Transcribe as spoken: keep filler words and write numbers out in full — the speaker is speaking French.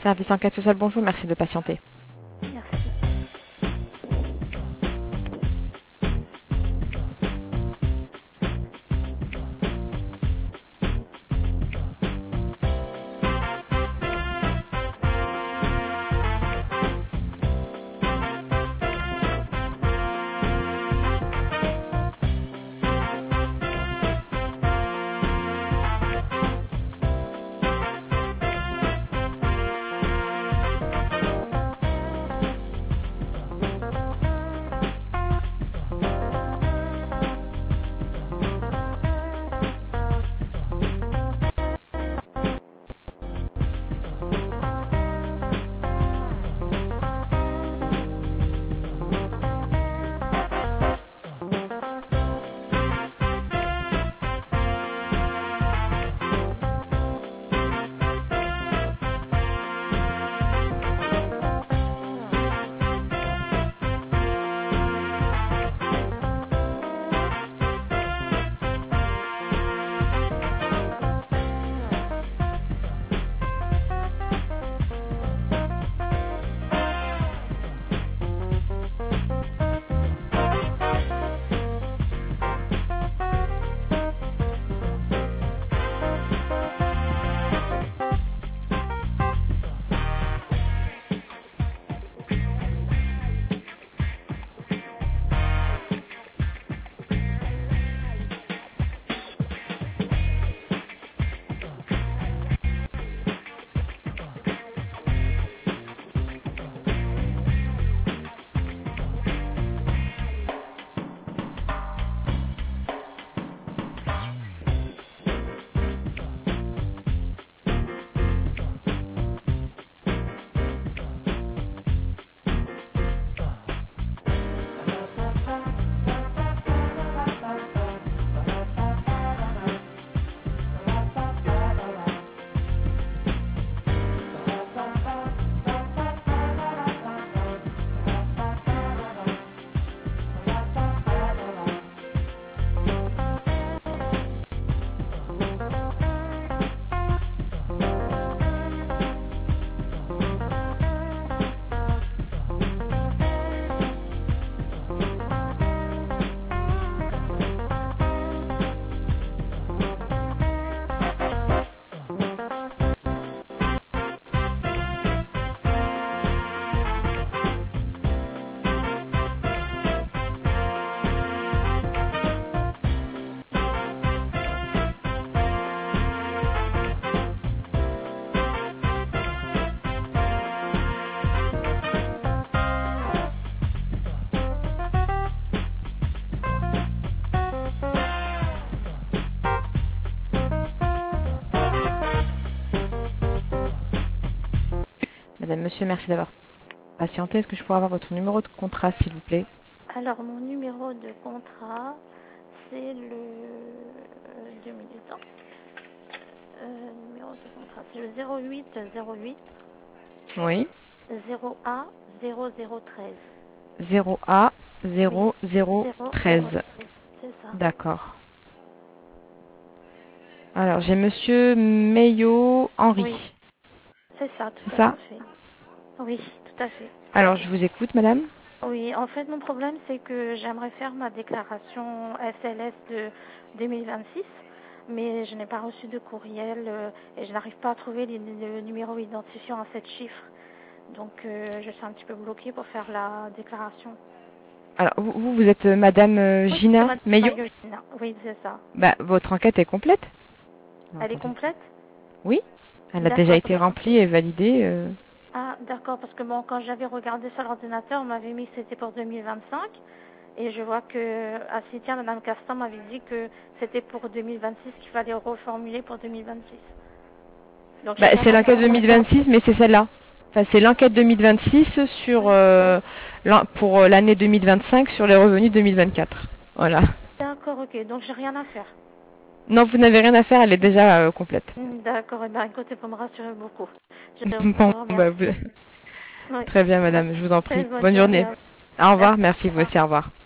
Service enquête sociale, bonjour, merci de patienter. Merci. Madame, monsieur, merci d'avoir patienté. Est-ce que je pourrais avoir votre numéro de contrat, s'il vous plaît? Alors, mon numéro de contrat, c'est le... euh, deux minutes. hein. Euh, numéro de contrat, c'est le zéro huit zéro huit Oui. zéro A zéro zéro treize. zéro A zéro zéro treize. C'est ça. D'accord. Alors, j'ai monsieur Meillot Henri. Oui, c'est ça, tout C'est à ça? fait. Oui, tout à fait. Alors, je vous écoute, madame. Oui, en fait, mon problème, c'est que j'aimerais faire ma déclaration S L S de deux mille vingt-six, mais je n'ai pas reçu de courriel euh, et je n'arrive pas à trouver les- le numéro identifiant à sept chiffres. Donc, euh, je suis un petit peu bloquée pour faire la déclaration. Alors, vous, vous vous êtes euh, madame euh, Oui, c'est Gina Madame Meillot? Mayolina. Oui, c'est ça. Bah, votre enquête est complète. Non, Elle est attendez. complète? Oui, elle a déjà D'accord. été remplie et validée. euh. Ah, d'accord, parce que bon, quand j'avais regardé sur l'ordinateur, on m'avait mis que c'était pour deux mille vingt-cinq. Et je vois que, à Cynthia, Madame Castan m'avait dit que c'était pour deux mille vingt-six, qu'il fallait reformuler pour deux mille vingt-six. Donc, Bah, j'ai bien c'est l'enquête compris. deux mille vingt-six, mais c'est celle-là. Enfin, c'est l'enquête deux mille vingt-six sur, euh, l'an- pour euh, l'année deux mille vingt-cinq sur les revenus deux mille vingt-quatre. Voilà. D'accord, ok, donc j'ai rien à faire. Non, vous n'avez rien à faire, elle est déjà euh, complète. Hmm, D'accord, et bien écoutez, pour me rassurer beaucoup. Je je Bon, vous bah, remercie. vous- Oui. Très bien, madame, je vous en Très prie. bonne Bonne journée journée. à vous. Au revoir, Merci. merci, Au vous revoir. aussi, au revoir.